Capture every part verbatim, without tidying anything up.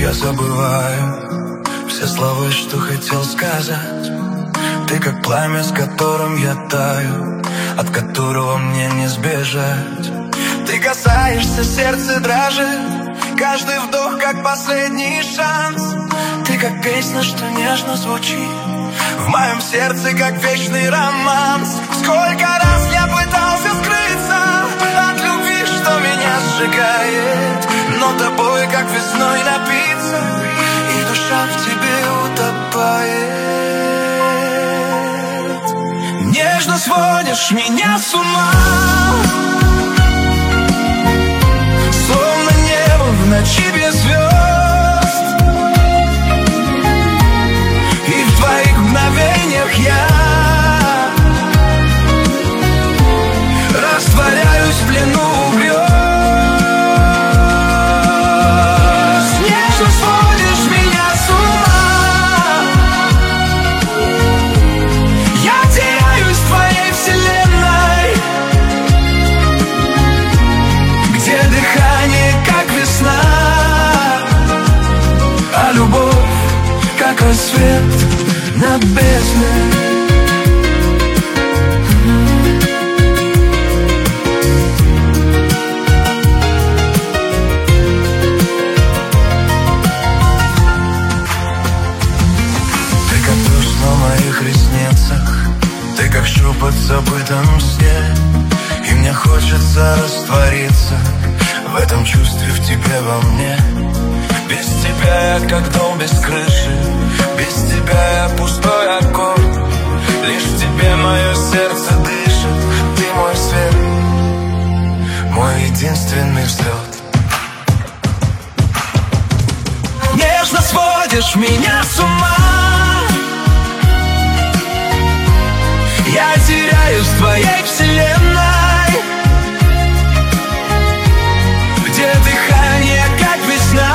Я забываю все слова, что хотел сказать. Ты как пламя, с которым я таю, от которого мне не сбежать. Ты касаешься, сердце дрожит, каждый вдох как последний шанс. Ты как песня, что нежно звучит в моем сердце, как вечный романс. Сколько раз я пытался скрыться от любви, что меня сжигает, но тобой, как весной, напиться, и душа в тебе утопает. Нежно сводишь меня с ума, словно небо в ночи без звезд, и в твоих мгновениях я растворяюсь в плену грез. Нежно сводишь меня с ума, я теряюсь в твоей вселенной, где дыхание как весна, а любовь как рассвет над бездной. Ты как шепот в забытом сне, и мне хочется раствориться в этом чувстве, в тебе, во мне. Без тебя я как дом без крыши, без тебя я пустой окон. Лишь в тебе мое сердце дышит, ты мой свет, мой единственный взлет. Нежно сводишь меня с ума, я теряюсь в твоей вселенной, где дыхание как весна,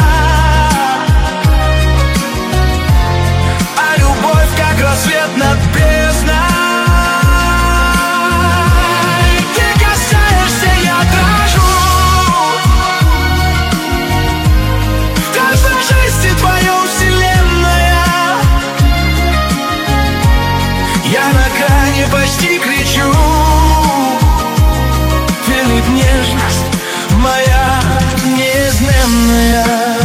а любовь как рассвет над бездной. Ты касаешься, я дрожу, в каждом жесте твоем вселенная. Я на грани почти кричу, велит нежность моя неизменная.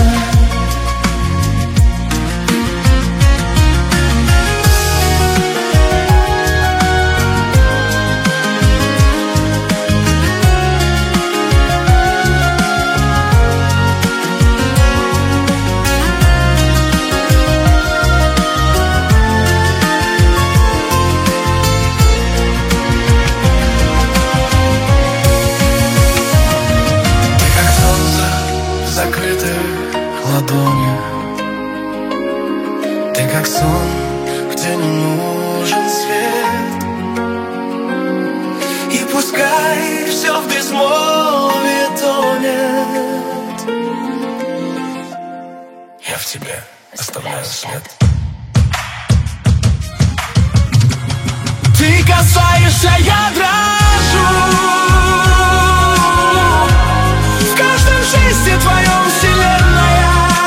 Ты как сон, где не нужен свет, и пускай все в безмолвии тонет, я в тебе оставляю след. Ты касаешься, я дрожу, в каждом жесте твоем вселенная.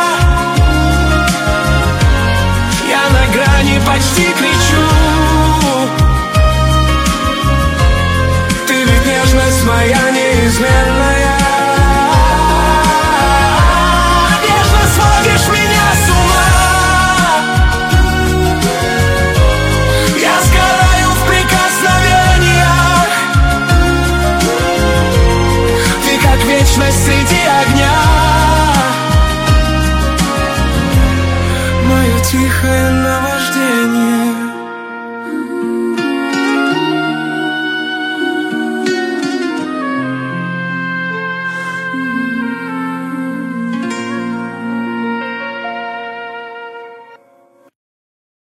Почти кричу, ты ведь нежность моя неизменная.